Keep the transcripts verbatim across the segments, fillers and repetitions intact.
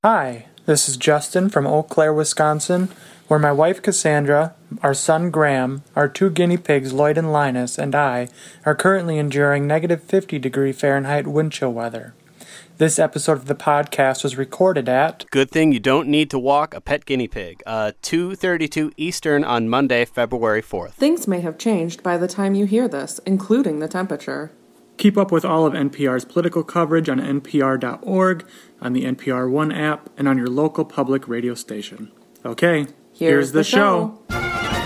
Hi, this is Justin from Eau Claire, Wisconsin, where my wife Cassandra, our son Graham, our two guinea pigs Lloyd and Linus, and I are currently enduring negative fifty degree Fahrenheit wind chill weather. This episode of the podcast was recorded at... Good thing you don't need to walk a pet guinea pig. Uh, two thirty-two Eastern on Monday, February fourth. Things may have changed by the time you hear this, including the temperature. Keep up with all of N P R's political coverage on N P R dot org, on the N P R One app, and on your local public radio station. Okay, here's, here's the, the show. show.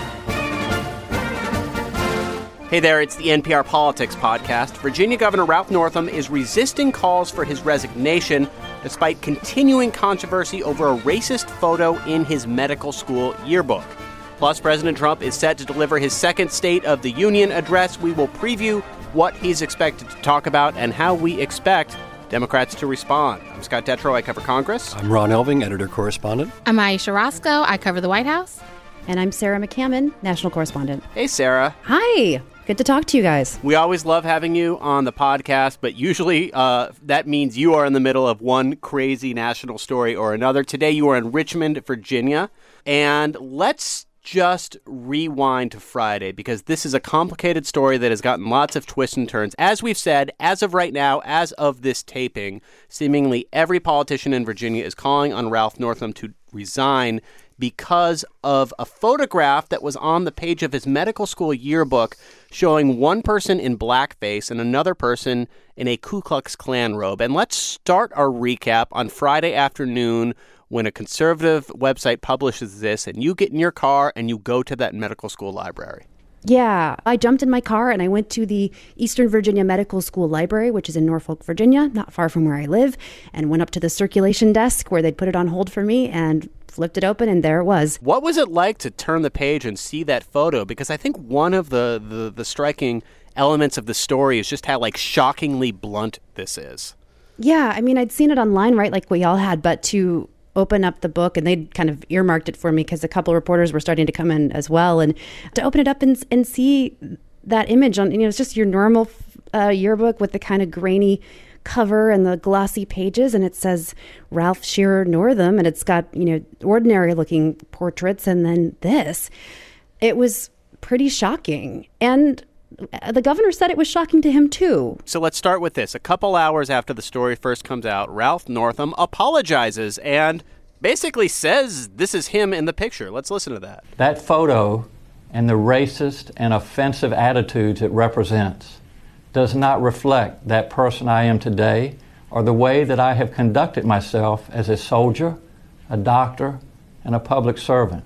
Hey there, it's the N P R Politics Podcast. Virginia Governor Ralph Northam is resisting calls for his resignation despite continuing controversy over a racist photo in his medical school yearbook. Plus, President Trump is set to deliver his second State of the Union address. We will preview what he's expected to talk about and how we expect Democrats to respond. I'm Scott Detrow. I cover Congress. I'm Ron Elving, editor-correspondent. I'm Aisha Roscoe. I cover the White House. And I'm Sarah McCammon, national correspondent. Hey, Sarah. Hi. Good to talk to you guys. We always love having you on the podcast, but usually uh, that means you are in the middle of one crazy national story or another. Today you are in Richmond, Virginia. And let's just rewind to Friday, because this is a complicated story that has gotten lots of twists and turns. As we've said, as of right now, as of this taping, seemingly every politician in Virginia is calling on Ralph Northam to resign because of a photograph that was on the page of his medical school yearbook showing one person in blackface and another person in a Ku Klux Klan robe. And let's start our recap on Friday afternoon when a conservative website publishes this and you get in your car and you go to that medical school library. Yeah, I jumped in my car and I went to the Eastern Virginia Medical School Library, which is in Norfolk, Virginia, not far from where I live, and went up to the circulation desk where they'd put it on hold for me and flipped it open, and there it was. What was it like to turn the page and see that photo? Because I think one of the, the, the striking elements of the story is just how, like, shockingly blunt this is. Yeah, I mean, I'd seen it online, right, like we all had, but to open up the book, and they'd kind of earmarked it for me because a couple of reporters were starting to come in as well, and to open it up and and see that image on, you know, it's just your normal uh, yearbook with the kind of grainy cover and the glossy pages, and it says Ralph Shearer Northam, and it's got, you know, ordinary looking portraits, and then this. It was pretty shocking, and the governor said it was shocking to him, too. So let's start with this. A couple hours after the story first comes out, Ralph Northam apologizes and basically says this is him in the picture. Let's listen to that. That photo and the racist and offensive attitudes it represents does not reflect that person I am today or the way that I have conducted myself as a soldier, a doctor, and a public servant.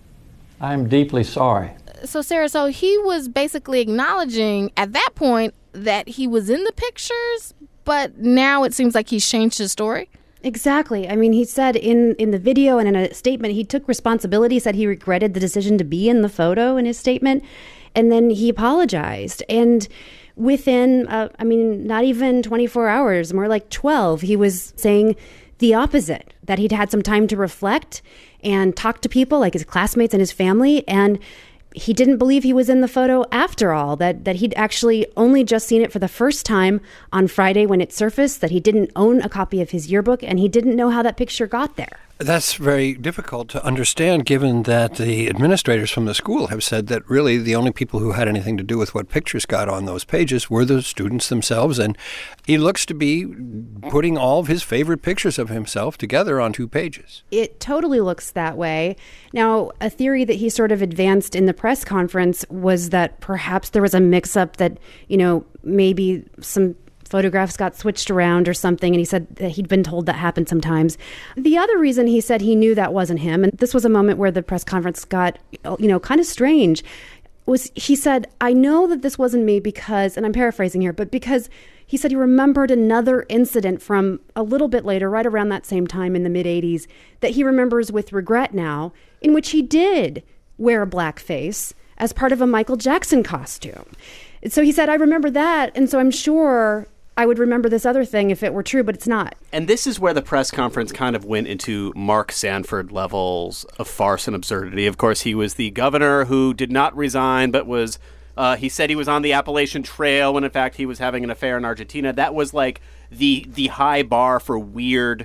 I am deeply sorry. So, Sarah, so he was basically acknowledging at that point that he was in the pictures, but now it seems like he's changed his story? Exactly. I mean, he said in, in the video and in a statement, he took responsibility, said he regretted the decision to be in the photo in his statement, and then he apologized. And within, uh, I mean, not even twenty-four hours, more like twelve, he was saying the opposite, that he'd had some time to reflect and talk to people like his classmates and his family, and he didn't believe he was in the photo after all, that, that he'd actually only just seen it for the first time on Friday when it surfaced, that he didn't own a copy of his yearbook, and he didn't know how that picture got there. That's very difficult to understand, given that the administrators from the school have said that really the only people who had anything to do with what pictures got on those pages were the students themselves. And he looks to be putting all of his favorite pictures of himself together on two pages. It totally looks that way. Now, a theory that he sort of advanced in the press conference was that perhaps there was a mix-up, that, you know, maybe some photographs got switched around or something, and he said that he'd been told that happened sometimes. The other reason he said he knew that wasn't him, and this was a moment where the press conference got, you know, kind of strange, was he said, I know that this wasn't me because, and I'm paraphrasing here, but because he said he remembered another incident from a little bit later, right around that same time in the mid-eighties, that he remembers with regret now, in which he did wear a blackface as part of a Michael Jackson costume. So he said, I remember that, and so I'm sure I would remember this other thing if it were true, but it's not. And this is where the press conference kind of went into Mark Sanford levels of farce and absurdity. Of course, he was the governor who did not resign, but was, uh, he said he was on the Appalachian Trail when in fact he was having an affair in Argentina. That was like the the high bar for weird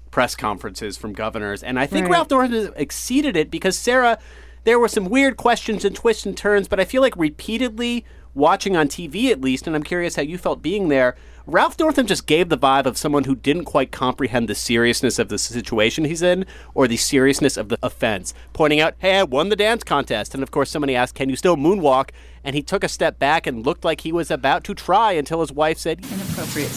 press conferences from governors. And I think Right. Ralph Northam exceeded it because, Sarah, there were some weird questions and twists and turns, but I feel like repeatedly watching on T V at least, and I'm curious how you felt being there, Ralph Northam just gave the vibe of someone who didn't quite comprehend the seriousness of the situation he's in or the seriousness of the offense, pointing out, hey, I won the dance contest. And of course, somebody asked, can you still moonwalk? And he took a step back and looked like he was about to try until his wife said, inappropriate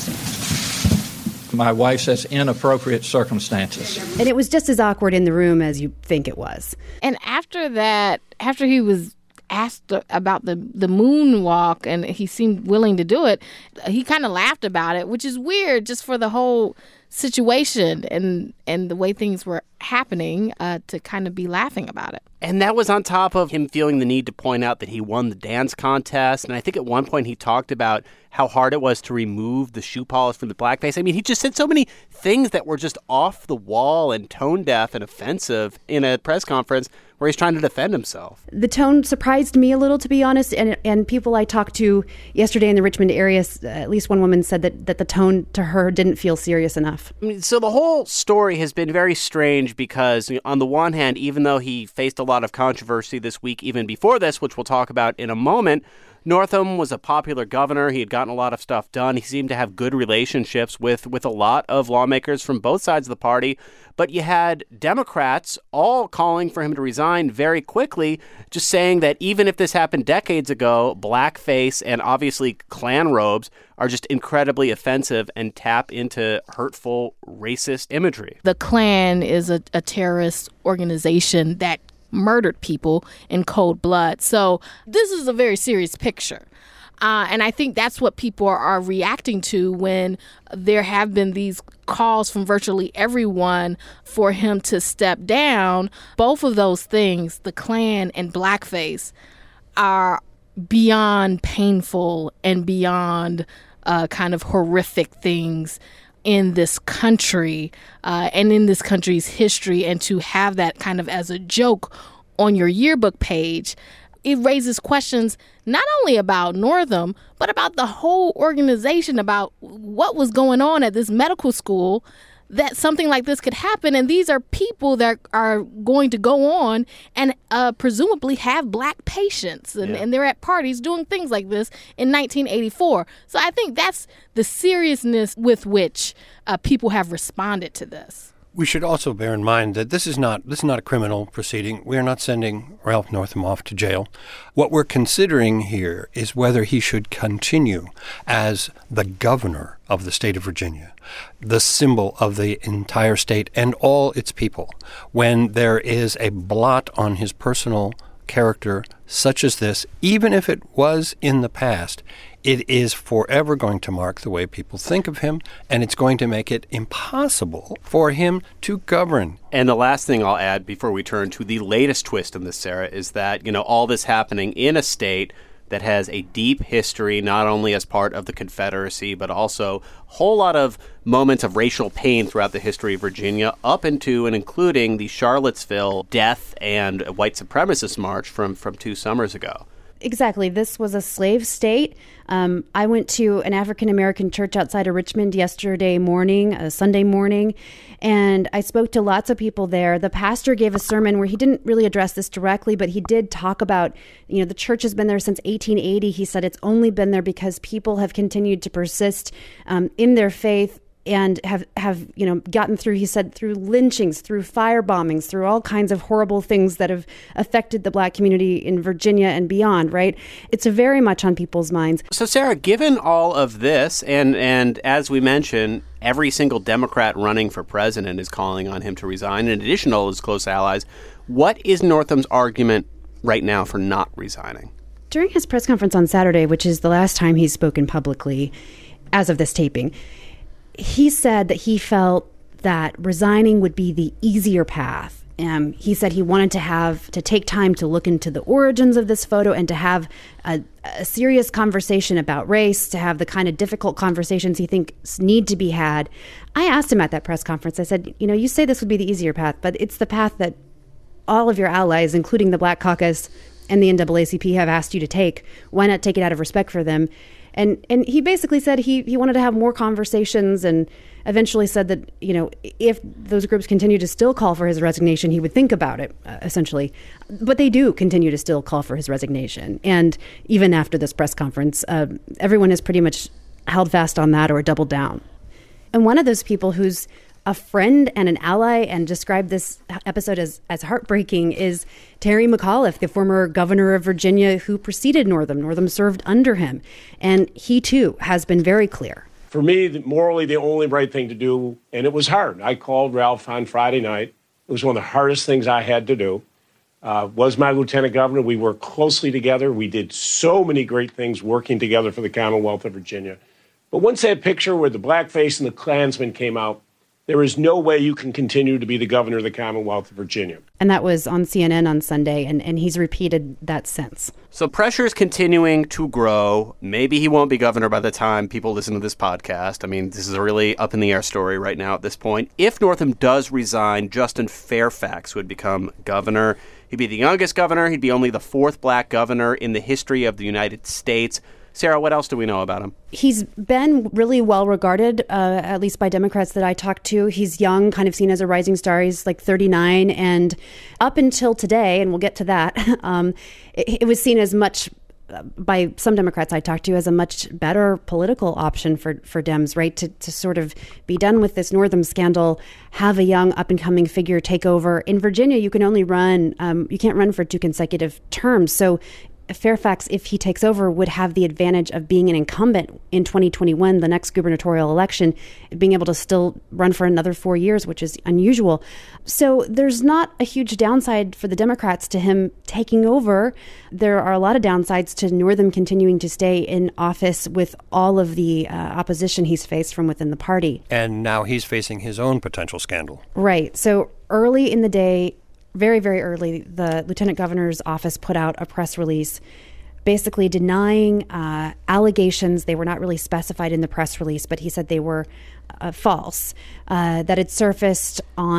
circumstances. My wife says inappropriate circumstances. And it was just as awkward in the room as you think it was. And after that, after he was asked about the, the moonwalk and he seemed willing to do it, he kind of laughed about it, which is weird just for the whole situation and, and the way things were happening uh, to kind of be laughing about it. And that was on top of him feeling the need to point out that he won the dance contest. And I think at one point he talked about how hard it was to remove the shoe polish from the blackface. I mean, he just said so many things that were just off the wall and tone deaf and offensive in a press conference where he's trying to defend himself. The tone surprised me a little, to be honest, and and people I talked to yesterday in the Richmond area, at least one woman said that, that the tone to her didn't feel serious enough. I mean, so the whole story has been very strange because on the one hand, even though he faced a lot of controversy this week, even before this, which we'll talk about in a moment, Northam was a popular governor. He had gotten a lot of stuff done. He seemed to have good relationships with, with a lot of lawmakers from both sides of the party. But you had Democrats all calling for him to resign very quickly, just saying that even if this happened decades ago, blackface and obviously Klan robes are just incredibly offensive and tap into hurtful, racist imagery. The Klan is a, a terrorist organization that murdered people in cold blood. So this is a very serious picture. Uh, and I think that's what people are, are reacting to when there have been these calls from virtually everyone for him to step down. Both of those things, the Klan and blackface, are beyond painful and beyond uh, kind of horrific things in this country uh, and in this country's history. And to have that kind of as a joke on your yearbook page, it raises questions not only about Northam, but about the whole organization, about what was going on at this medical school, that something like this could happen. And these are people that are going to go on and uh, presumably have black patients. And, Yeah. and they're at parties doing things like this in nineteen eighty-four. So I think that's the seriousness with which uh, people have responded to this. We should also bear in mind that this is not this is not a criminal proceeding. We are not sending Ralph Northam off to jail. What we're considering here is whether he should continue as the governor of the state of Virginia, the symbol of the entire state and all its people, when there is a blot on his personal character such as this, even if it was in the past. It is forever going to mark the way people think of him, and it's going to make it impossible for him to govern. And the last thing I'll add before we turn to the latest twist in this, Sarah, is that, you know, all this happening in a state that has a deep history, not only as part of the Confederacy, but also a whole lot of moments of racial pain throughout the history of Virginia, up into and including the Charlottesville death and white supremacist march from, from two summers ago. Exactly. This was a slave state. Um, I went to an African-American church outside of Richmond yesterday morning, a Sunday morning, and I spoke to lots of people there. The pastor gave a sermon where he didn't really address this directly, but he did talk about, you know, the church has been there since eighteen eighty. He said it's only been there because people have continued to persist um, in their faith and have, have, you know, gotten through, he said, through lynchings, through fire bombings, through all kinds of horrible things that have affected the black community in Virginia and beyond, right? It's very much on people's minds. So, Sarah, given all of this, and, and as we mentioned, every single Democrat running for president is calling on him to resign, in addition to all his close allies, what is Northam's argument right now for not resigning? During his press conference on Saturday, which is the last time he's spoken publicly as of this taping, he said that he felt that resigning would be the easier path. Um, he said he wanted to have to take time to look into the origins of this photo and to have a, a serious conversation about race, to have the kind of difficult conversations he thinks need to be had. I asked him at that press conference, I said, you know, you say this would be the easier path, but it's the path that all of your allies, including the Black Caucus and the N double A C P have asked you to take. Why not take it out of respect for them? And and he basically said he, he wanted to have more conversations, and eventually said that, you know, if those groups continue to still call for his resignation, he would think about it, uh, essentially. But they do continue to still call for his resignation. And even after this press conference, uh, everyone has pretty much held fast on that or doubled down. And one of those people who's a friend and an ally and described this episode as, as heartbreaking is Terry McAuliffe, the former governor of Virginia who preceded Northam. Northam served under him. And he, too, has been very clear. For me, morally, the only right thing to do, and it was hard. I called Ralph on Friday night. It was one of the hardest things I had to do. Uh, was my lieutenant governor. We worked closely together. We did so many great things working together for the Commonwealth of Virginia. But once that picture where the blackface and the Klansmen came out, there is no way you can continue to be the governor of the Commonwealth of Virginia. And that was on C N N on Sunday, and, and he's repeated that since. So pressure is continuing to grow. Maybe he won't be governor by the time people listen to this podcast. I mean, this is a really up-in-the-air story right now at this point. If Northam does resign, Justin Fairfax would become governor. He'd be the youngest governor. He'd be only the fourth black governor in the history of the United States. Sarah, what else do we know about him? He's been really well regarded, uh, at least by Democrats that I talked to. He's young, kind of seen as a rising star. He's like thirty-nine. And up until today, and we'll get to that, um, it, it was seen as much, uh, by some Democrats I talked to, as a much better political option for, for Dems, right? To, to sort of be done with this Northam scandal, have a young up-and-coming figure take over. In Virginia, you can only run, um, you can't run for two consecutive terms. So Fairfax, if he takes over, would have the advantage of being an incumbent in twenty twenty-one, the next gubernatorial election, being able to still run for another four years, which is unusual. So there's not a huge downside for the Democrats to him taking over. There are a lot of downsides to Northam continuing to stay in office with all of the uh, opposition he's faced from within the party. And now he's facing his own potential scandal. Right. So early in the day, very, very early, the lieutenant governor's office put out a press release basically denying uh, allegations. They were not really specified in the press release, but he said they were uh, false, uh, that had surfaced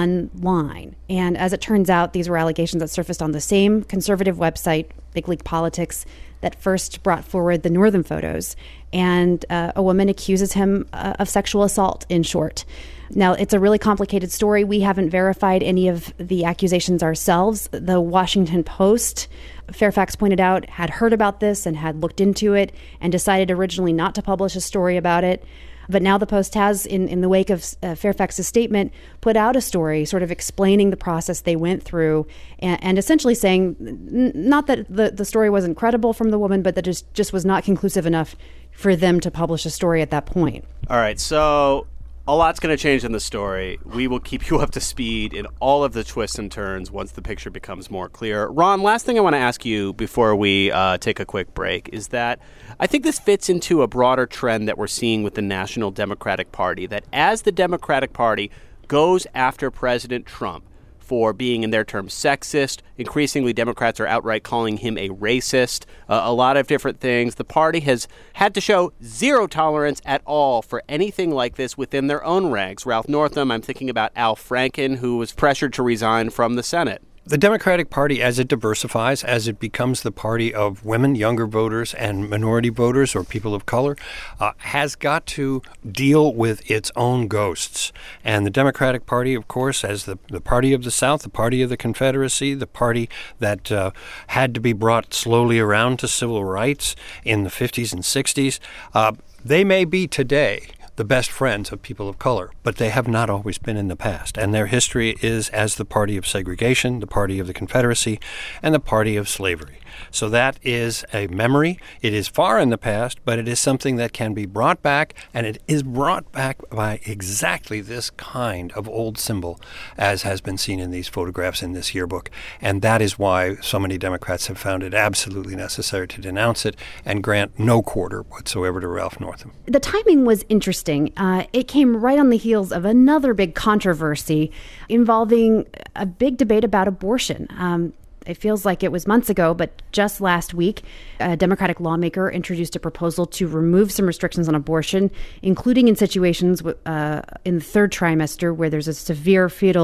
online. And as it turns out, these were allegations that surfaced on the same conservative website, Big League Politics, that first brought forward the Northam photos. And uh, a woman accuses him uh, of sexual assault, in short. Now, it's a really complicated story. We haven't verified any of the accusations ourselves. The Washington Post, Fairfax pointed out, had heard about this and had looked into it and decided originally not to publish a story about it. But now the Post has, in, in the wake of uh, Fairfax's statement, put out a story sort of explaining the process they went through and, and essentially saying, n- not that the, the story wasn't credible from the woman, but that it just, just was not conclusive enough for them to publish a story at that point. All right, so a lot's going to change in the story. We will keep you up to speed in all of the twists and turns once the picture becomes more clear. Ron, last thing I want to ask you before we uh, take a quick break is that I think this fits into a broader trend that we're seeing with the National Democratic Party, that as the Democratic Party goes after President Trump for being, in their terms, sexist, increasingly Democrats are outright calling him a racist, uh, a lot of different things. The party has had to show zero tolerance at all for anything like this within their own ranks. Ralph Northam, I'm thinking about Al Franken, who was pressured to resign from the Senate. The Democratic Party, as it diversifies, as it becomes the party of women, younger voters, and minority voters or people of color, uh, has got to deal with its own ghosts. And the Democratic Party, of course, as the, the party of the South, the party of the Confederacy, the party that uh, had to be brought slowly around to civil rights in the fifties and sixties, uh, they may be today the best friends of people of color, but they have not always been in the past. And their history is as the party of segregation, the party of the Confederacy, and the party of slavery. So that is a memory. It is far in the past, but it is something that can be brought back, and it is brought back by exactly this kind of old symbol, as has been seen in these photographs in this yearbook. And that is why so many Democrats have found it absolutely necessary to denounce it and grant no quarter whatsoever to Ralph Northam. The timing was interesting. Uh, it came right on the heels of another big controversy involving a big debate about abortion. Um, It feels like it was months ago, but just last week, a Democratic lawmaker introduced a proposal to remove some restrictions on abortion, including in situations uh, in the third trimester where there's a severe fetal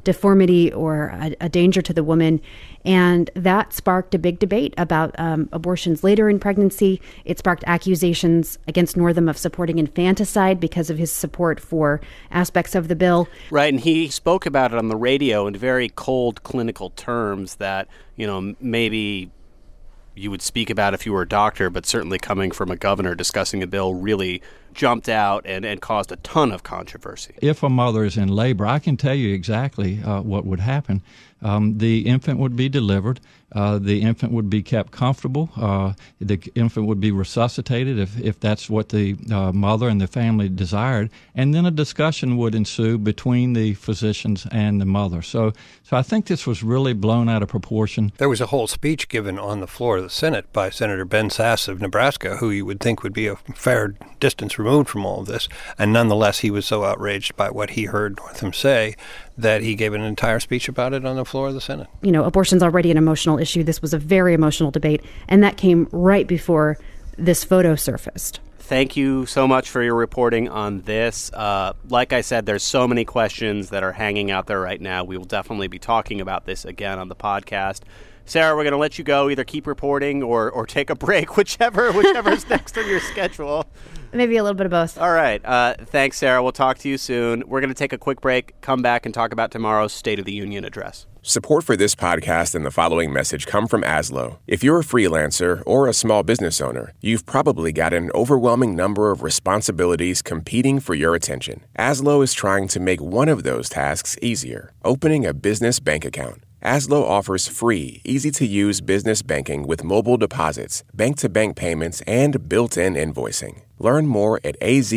deformity or a, a danger to the woman. And that sparked a big debate about um, abortions later in pregnancy. It sparked accusations against Northam of supporting infanticide because of his support for aspects of the bill. Right, and he spoke about it on the radio in very cold clinical terms that, you know, maybe you would speak about if you were a doctor, but certainly coming from a governor discussing a bill really jumped out and, and caused a ton of controversy. If a mother is in labor, I can tell you exactly uh, what would happen. Um, the infant would be delivered. Uh, the infant would be kept comfortable. Uh, the infant would be resuscitated if, if that's what the uh, mother and the family desired. And then a discussion would ensue between the physicians and the mother. So, so I think this was really blown out of proportion. There was a whole speech given on the floor of the Senate by Senator Ben Sasse of Nebraska, who you would think would be a fair distance removed from all of this. And nonetheless, he was so outraged by what he heard Northam say that he gave an entire speech about it on the floor of the Senate. You know, abortion's already an emotional issue. This was a very emotional debate, and that came right before this photo surfaced. Thank you so much for your reporting on this. Uh, like I said, there's so many questions that are hanging out there right now. We will definitely be talking about this again on the podcast. Sarah, we're going to let you go. Either keep reporting or, or take a break, whichever whichever's next on your schedule. Maybe a little bit of both. All right. Uh, thanks, Sarah. We'll talk to you soon. We're going to take a quick break, come back, and talk about tomorrow's State of the Union address. Support for this podcast and the following message come from Aslo. If you're a freelancer or a small business owner, you've probably got an overwhelming number of responsibilities competing for your attention. Aslo is trying to make one of those tasks easier, opening a business bank account. Aslo offers free, easy-to-use business banking with mobile deposits, bank-to-bank payments, and built-in invoicing. Learn more at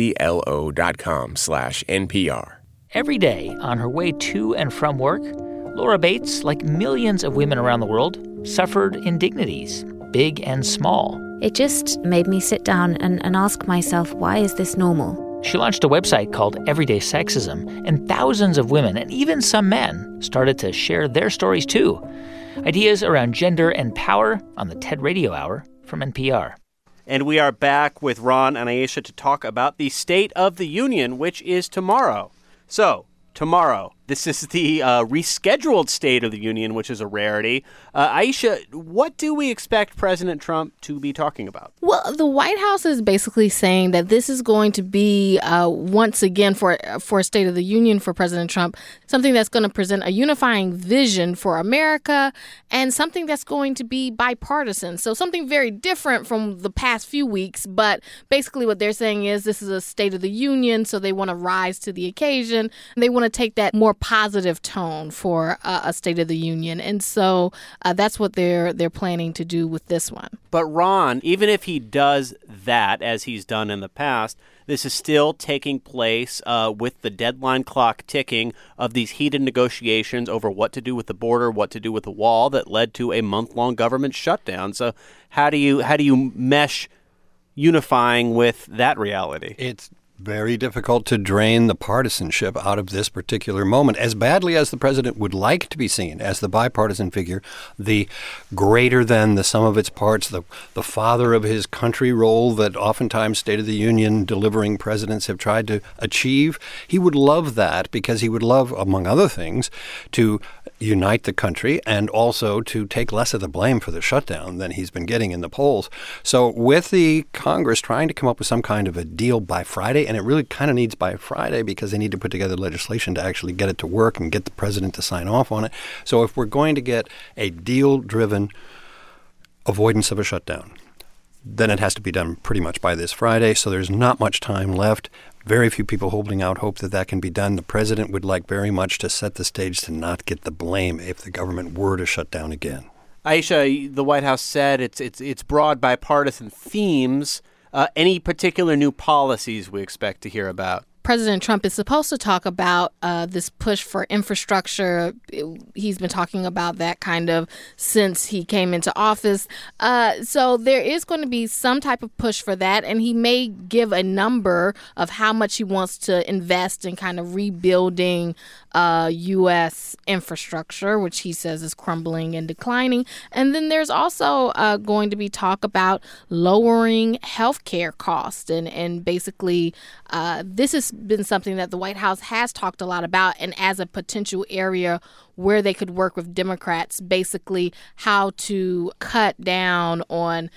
azlo.com slash NPR. Every day on her way to and from work, Laura Bates, like millions of women around the world, suffered indignities, big and small. It just made me sit down and, and ask myself, why is this normal? She launched a website called Everyday Sexism, and thousands of women, and even some men, started to share their stories too. Ideas around gender and power on the TED Radio Hour from N P R. And we are back with Ron and Aisha to talk about the State of the Union, which is tomorrow. So, tomorrow, this is the uh, rescheduled State of the Union, which is a rarity. Uh, Aisha, what do we expect President Trump to be talking about? Well, the White House is basically saying that this is going to be, uh, once again, for for State of the Union for President Trump, something that's going to present a unifying vision for America and something that's going to be bipartisan. So something very different from the past few weeks. But basically what they're saying is this is a State of the Union, so they want to rise to the occasion. They want to take that more positive tone for uh, a State of the Union. And so uh, that's what they're they're planning to do with this one. But Ron, even if he does that, as he's done in the past, this is still taking place uh, with the deadline clock ticking of these heated negotiations over what to do with the border, what to do with the wall that led to a month-long government shutdown. So how do you how do you mesh unifying with that reality? It's very difficult to drain the partisanship out of this particular moment. As badly as the president would like to be seen as the bipartisan figure, the greater than the sum of its parts, the, the father of his country role that oftentimes State of the Union delivering presidents have tried to achieve, he would love that because he would love, among other things, to unite the country and also to take less of the blame for the shutdown than he's been getting in the polls. So with the Congress trying to come up with some kind of a deal by Friday, and it really kind of needs by Friday because they need to put together legislation to actually get it to work and get the president to sign off on it. So if we're going to get a deal-driven avoidance of a shutdown, then it has to be done pretty much by this Friday. So there's not much time left. Very few people holding out hope that that can be done. The president would like very much to set the stage to not get the blame if the government were to shut down again. Aisha, the White House said it's it's it's broad bipartisan themes. Uh, any particular new policies we expect to hear about? President Trump is supposed to talk about uh, this push for infrastructure. He's been talking about that kind of since he came into office. Uh, so there is going to be some type of push for that. And he may give a number of how much he wants to invest in kind of rebuilding uh, U S infrastructure, which he says is crumbling and declining. And then there's also uh, going to be talk about lowering healthcare costs. And, and basically, uh, this has been something that the White House has talked a lot about, and as a potential area where they could work with Democrats, basically how to cut down on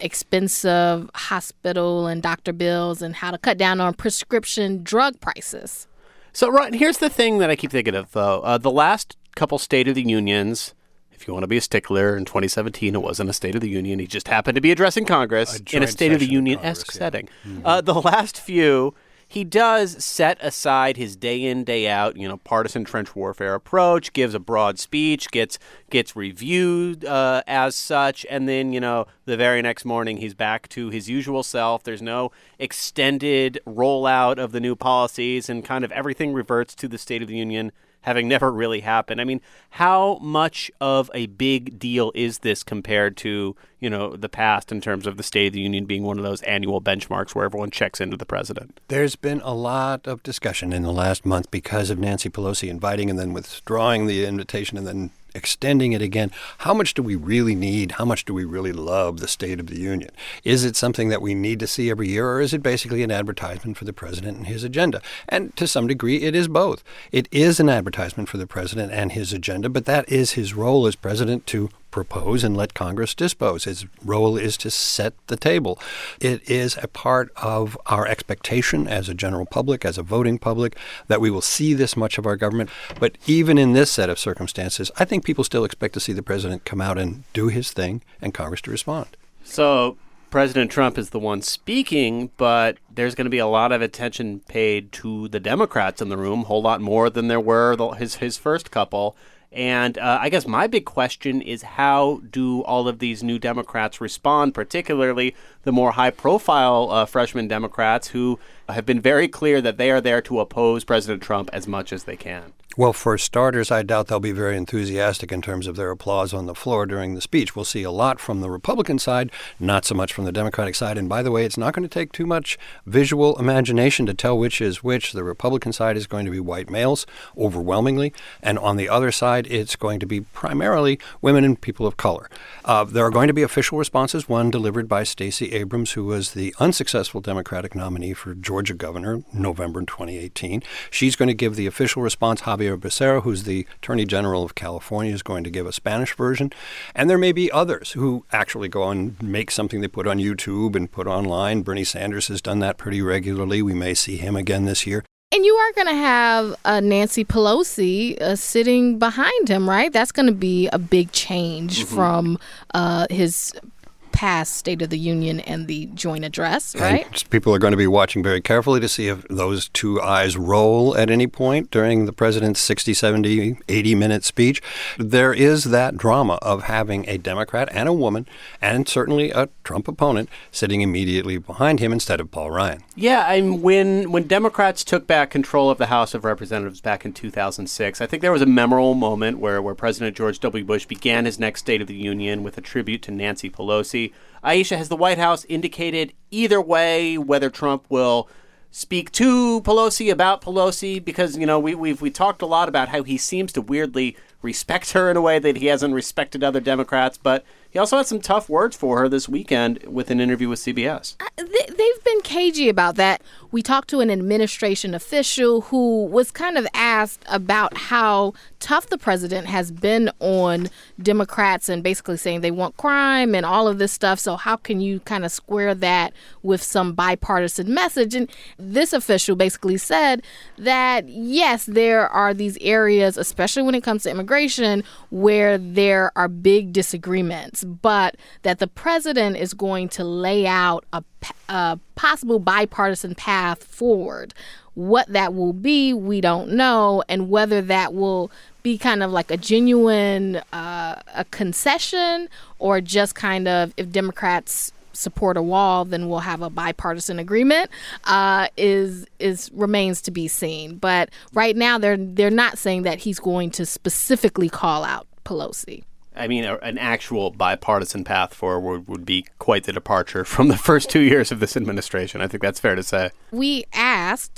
expensive hospital and doctor bills and how to cut down on prescription drug prices. So, Ron, here's the thing that I keep thinking of, though. Uh, the last couple State of the Unions, if you want to be a stickler, in twenty seventeen, it wasn't a State of the Union. He just happened to be addressing Congress A in a State of the Union-esque Congress, yeah. setting. Mm-hmm. Uh, the last few, he does set aside his day in, day out, you know, partisan trench warfare approach, gives a broad speech, gets gets reviewed uh, as such, and then, you know, the very next morning he's back to his usual self. There's no extended rollout of the new policies, and kind of everything reverts to the State of the Union having never really happened. I mean, how much of a big deal is this compared to, you know, the past in terms of the State of the Union being one of those annual benchmarks where everyone checks into the president? There's been a lot of discussion in the last month because of Nancy Pelosi inviting and then withdrawing the invitation and then extending it again. How much do we really need? How much do we really love the State of the Union? Is it something that we need to see every year, or is it basically an advertisement for the president and his agenda? And to some degree, it is both. It is an advertisement for the president and his agenda, but that is his role as president, to propose and let Congress dispose. His role is to set the table. It is a part of our expectation as a general public, as a voting public, that we will see this much of our government. But even in this set of circumstances, I think people still expect to see the president come out and do his thing and Congress to respond. So President Trump is the one speaking, but there's going to be a lot of attention paid to the Democrats in the room, a whole lot more than there were the, his, his first couple. And uh, I guess my big question is, how do all of these new Democrats respond, particularly the more high-profile uh, freshman Democrats who have been very clear that they are there to oppose President Trump as much as they can? Well, for starters, I doubt they'll be very enthusiastic in terms of their applause on the floor during the speech. We'll see a lot from the Republican side, not so much from the Democratic side. And by the way, it's not going to take too much visual imagination to tell which is which. The Republican side is going to be white males, overwhelmingly. And on the other side, it's going to be primarily women and people of color. Uh, there are going to be official responses, one delivered by Stacey Abrams, who was the unsuccessful Democratic nominee for Georgia governor, November twenty eighteen. She's going to give the official response. Javier Becerra, who's the Attorney General of California, is going to give a Spanish version. And there may be others who actually go and make something they put on YouTube and put online. Bernie Sanders has done that pretty regularly. We may see him again this year. And you are going to have uh, Nancy Pelosi uh, sitting behind him, right? That's going to be a big change mm-hmm. from uh, his past State of the Union and the joint address, right? And people are going to be watching very carefully to see if those two eyes roll at any point during the president's sixty, seventy, eighty-minute speech. There is that drama of having a Democrat and a woman, and certainly a Trump opponent, sitting immediately behind him instead of Paul Ryan. Yeah, and when when Democrats took back control of the House of Representatives back in two thousand six, I think there was a memorable moment where, where President George W. Bush began his next State of the Union with a tribute to Nancy Pelosi. Aisha, has the White House indicated either way whether Trump will speak to Pelosi, about Pelosi? Because, you know, we, we've we talked a lot about how he seems to weirdly respect her in a way that he hasn't respected other Democrats, but he also had some tough words for her this weekend with an interview with C B S. Uh, they, they've been cagey about that. We talked to an administration official who was kind of asked about how tough the president has been on Democrats and basically saying they want crime and all of this stuff. So how can you kind of square that with some bipartisan message? And this official basically said that, yes, there are these areas, especially when it comes to immigration, where there are big disagreements, but that the president is going to lay out a, a possible bipartisan path forward. What that will be, we don't know, and whether that will be kind of like a genuine uh, a concession or just kind of, if Democrats support a wall, then we'll have a bipartisan agreement, uh, is is remains to be seen. But right now, they're they're not saying that he's going to specifically call out Pelosi. I mean, a, an actual bipartisan path forward would be quite the departure from the first two years of this administration. I think that's fair to say. We asked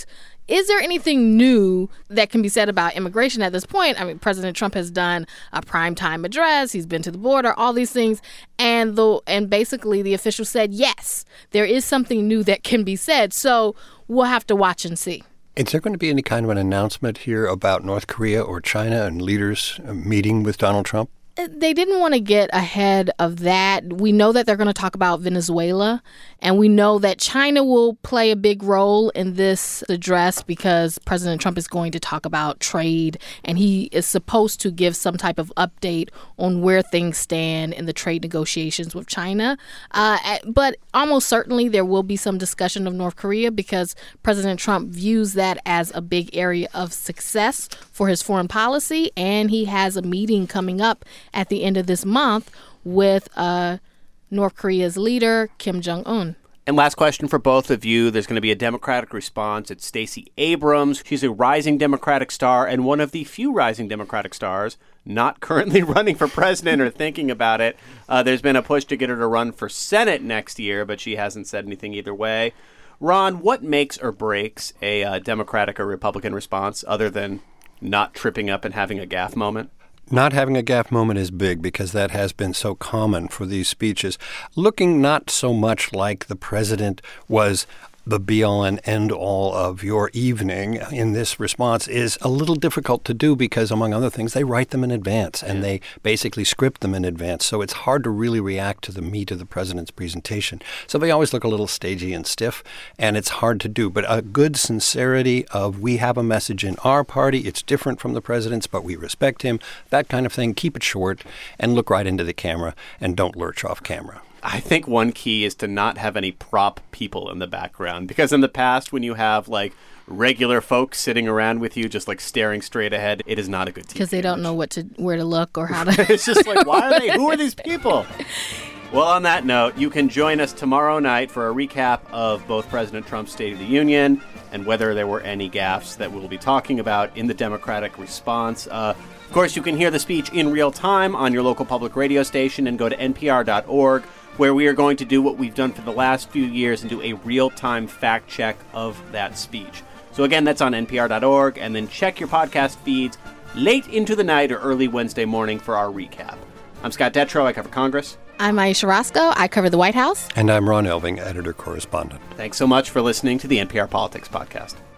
is there anything new that can be said about immigration at this point? I mean, President Trump has done a primetime address. He's been to the border, all these things. And the, and basically the official said, yes, there is something new that can be said. So we'll have to watch and see. Is there going to be any kind of an announcement here about North Korea or China and leaders meeting with Donald Trump? They didn't want to get ahead of that. We know that they're going to talk about Venezuela, and we know that China will play a big role in this address because President Trump is going to talk about trade, and he is supposed to give some type of update on where things stand in the trade negotiations with China. Uh, but almost certainly there will be some discussion of North Korea because President Trump views that as a big area of success for his foreign policy, and he has a meeting coming up at the end of this month with uh, North Korea's leader, Kim Jong-un. And last question for both of you. There's going to be a Democratic response. It's Stacey Abrams. She's a rising Democratic star and one of the few rising Democratic stars not currently running for president or thinking about it. Uh, there's been a push to get her to run for Senate next year, but she hasn't said anything either way. Ron, what makes or breaks a uh, Democratic or Republican response other than not tripping up and having a gaffe moment? Not having a gaffe moment is big because that has been so common for these speeches. Looking not so much like the president was the be-all and end-all of your evening in this response is a little difficult to do because, among other things, they write them in advance and they basically script them in advance. So it's hard to really react to the meat of the president's presentation. So they always look a little stagey and stiff, and it's hard to do. But a good sincerity of we have a message in our party, it's different from the president's, but we respect him, that kind of thing. Keep it short and look right into the camera and don't lurch off camera. I think one key is to not have any prop people in the background, because in the past when you have like regular folks sitting around with you just like staring straight ahead, it is not a good T V because they don't image. know what to where to look or how to. It's just like, why are they? Who are these people? Well, on that note, you can join us tomorrow night for a recap of both President Trump's State of the Union and whether there were any gaffes that we'll be talking about in the Democratic response. Uh, of course, you can hear the speech in real time on your local public radio station and go to N P R dot org. Where we are going to do what we've done for the last few years and do a real-time fact check of that speech. So again, that's on N P R dot org, and then check your podcast feeds late into the night or early Wednesday morning for our recap. I'm Scott Detrow. I cover Congress. I'm Aisha Roscoe. I cover the White House. And I'm Ron Elving, editor-correspondent. Thanks so much for listening to the N P R Politics Podcast.